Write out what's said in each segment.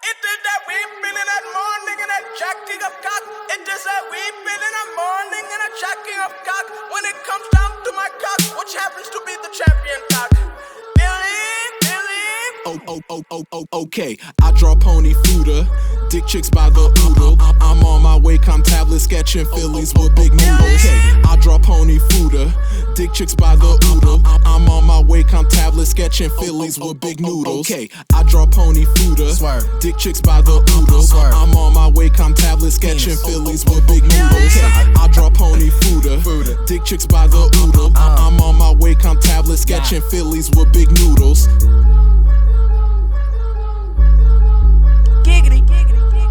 It is that weeping in that morning and that jacking of cock. It is that weeping in the morning and that jacking of cock. When it comes down to my cock, which happens to be the champion cock. Okay, I draw pony fooder, dick chicks by the oodle. I'm on my way, com tablet sketching Phillies with big noodles. Okay, I draw pony fooder, dick chicks by the oodle. I'm on my way, com tablet sketching Phillies with big noodles. Okay, I draw pony fooder, dick chicks by the oodle. I'm on my way, com tablet sketching Phillies with big noodles. I draw pony fooder, dick chicks by the oodle. I'm on my way, com tablet sketching Phillies with big noodles. Giggity, giggity.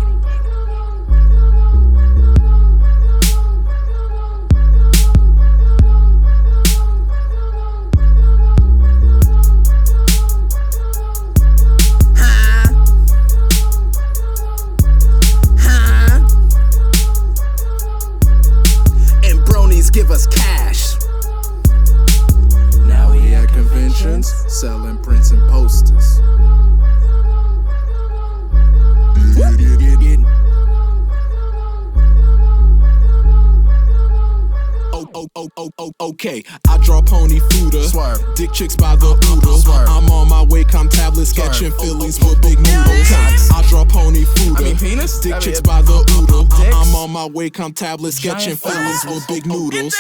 And bronies give us cash. Now we at conventions, selling prints and posters. Okay, I draw pony fooder, dick chicks by the oodle. I'm on my way, com tablet sketching Phillies with big noodles. I draw pony fooder, dick chicks by the oodle. I'm on my way, com tablet sketching Phillies with big noodles.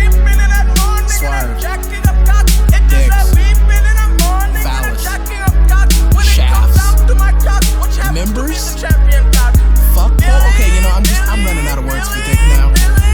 Members? Fuck. Oh, okay, you know, I'm running out of words for dick now.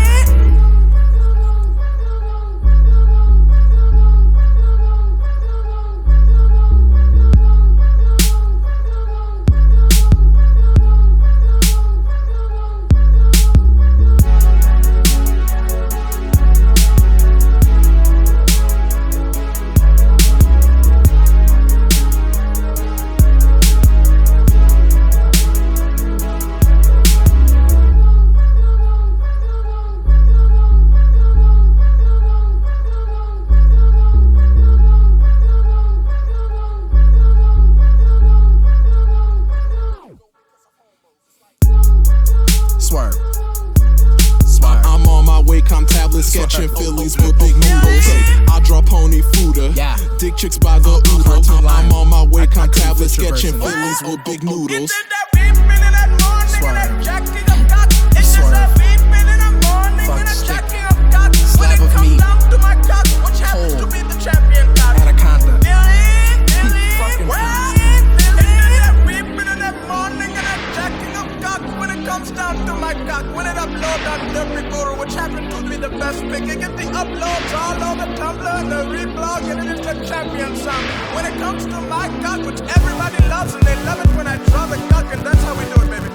I'm on my way, com tablet sketching Phillies with big noodles. I draw pony fooder, dick chicks by the oodle. I'm on my way, com tablet sketching Phillies with big noodles. Slab of meat. Whole. Anaconda. Fucking when it comes down to my cock, when it upload on the recorder, which happened to be the best pick, you get the uploads all over Tumblr and the reblog, and it is the champion sound. When it comes to my cock, which everybody loves, and they love it when I draw the cock, and that's how we do it, baby.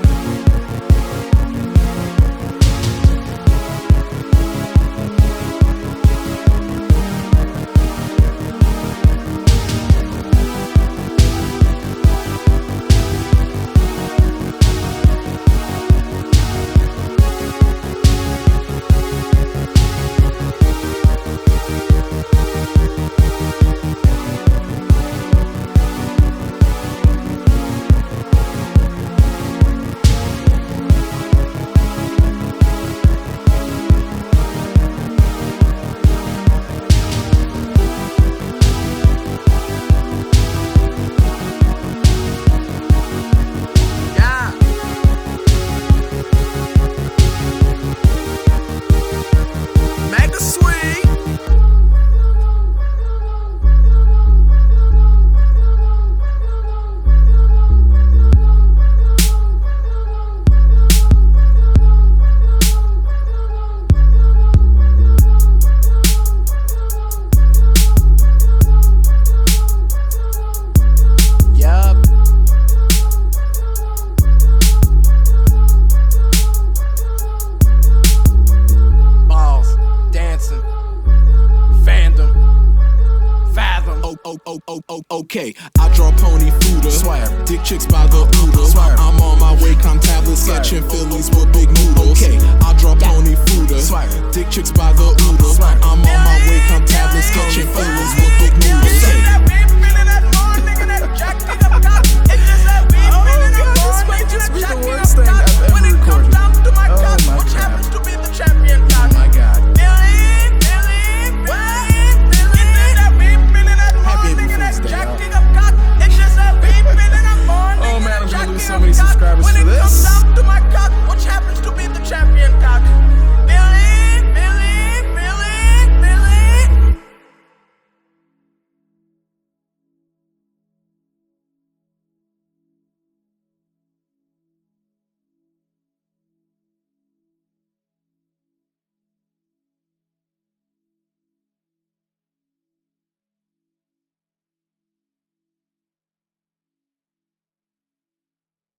Okay, I draw pony fooder, dick chicks by the oodle. I'm on my way, com tablet sketching Phillies with big noodles. Okay, I draw pony fooder, dick chicks by the oodle. I'm on my way, com tablet sketching Phillies with big noodles.